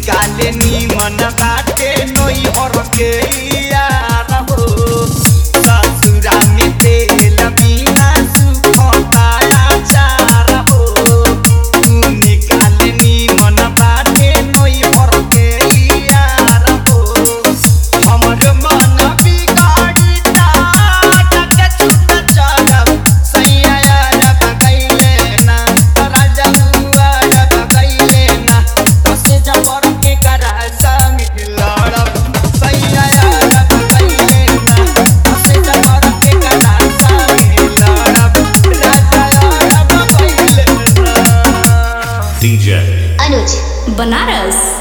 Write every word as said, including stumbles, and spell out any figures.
निकाले नीमन बाटे नोई हर के यार हो ससुरा में तेल बिना सुखता आचार हो निकाले नीमन बाटे नोई हर के यार हो हमर मन बिगाड़ी ता टक छुट चलब सैया यार बगैले ना राजा हुआ बगैले ना से जबर के करा संग लड़ब सैया यार बगैले ना से जबर के करा संग लड़ब राजा यार बगैले ना D J अनुज बनारस।